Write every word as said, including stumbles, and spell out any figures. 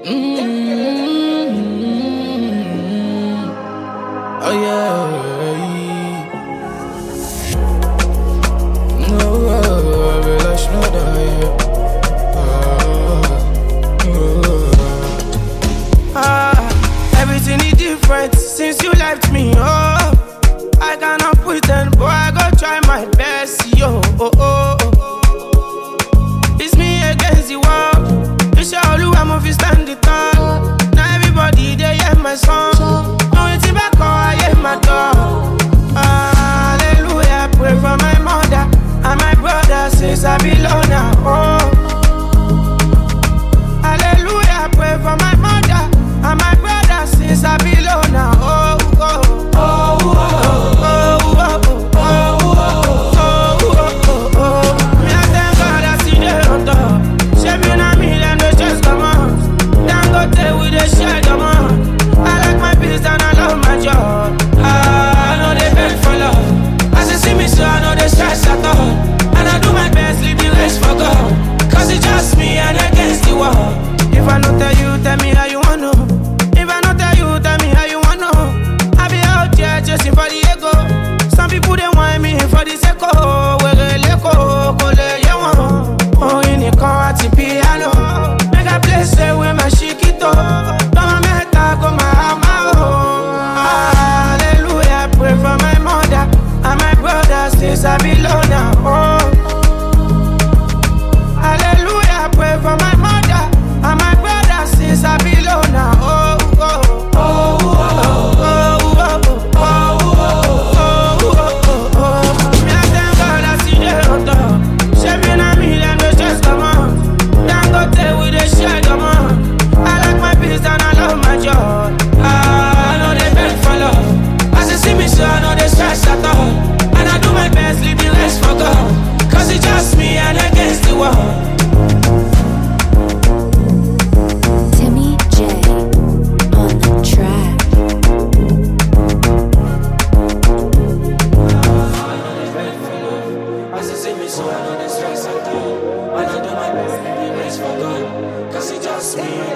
Mm-hmm. Oh yeah. No, I relax, no, yeah. Ah, everything is different since you left me. Oh, I cannot pretend, but I go try my best. Yo, oh, oh, oh. It's me against the world. You say all I'm of you stand the tall. Now everybody they hear my song. No it's back or I hear my dog. Hallelujah, pray for my mother and my brother since I belong now. Oh, hallelujah, pray for my mother and my brother since I belong now. Oh, oh, oh, oh, oh, oh, oh, oh, oh, oh, oh. Me I thank God I see the hunter. Shaping on me, then they just come on. Then go tell we they share them on. I like my peace and I love my job. I know they beg for love. As you see me so I know they stress at all. And I do my best, leave the rest for God. Cause it's just me and against the wall. If I not tell you, tell me how you wanna. If I not tell you, tell me how you wanna. I be out here chasing for the ego. Some people they want me for the sake of. Where they let go, go let you want. Oh, you need come at the piano. Make a place there with my chiquito. Don't make that go my hammer. Hallelujah, pray for my mother and my brother since I belong now. Oh, hallelujah, pray for my mother and my brother since I belong now. Oh, oh, oh, oh, oh, oh, oh, oh, oh, oh. Me I thank God I see the hunter. Shaping on me, then they just come on. Then go tell we they share them on. I like my peace and I love my job. I know they beg for love. As you see me so I know they stress at all. And I do my best, leave the rest for God. Cause it's just me and against the wall. Timmy J on the track. As you see me so I know they stress at all. And I do my best, leave the rest for God. Cause it's just me.